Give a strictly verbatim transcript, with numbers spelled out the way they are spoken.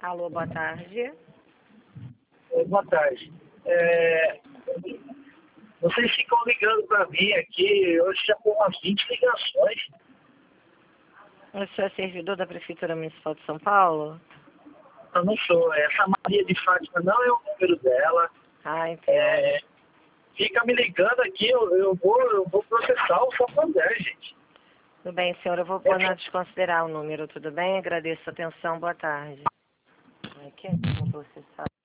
Alô, boa tarde. Oi, boa tarde. É, vocês ficam ligando para mim aqui, hoje já com umas vinte ligações. O senhor é servidor da Prefeitura Municipal de São Paulo? Eu não sou. Essa Maria de Fátima não é o número dela. Ah, entendo. É, fica me ligando aqui, eu, eu, vou, eu vou processar o Santander, gente. Tudo bem, senhor. Eu vou pôr na desconsiderar o número, tudo bem? Agradeço a atenção. Boa tarde. Aqui, eu vou processar.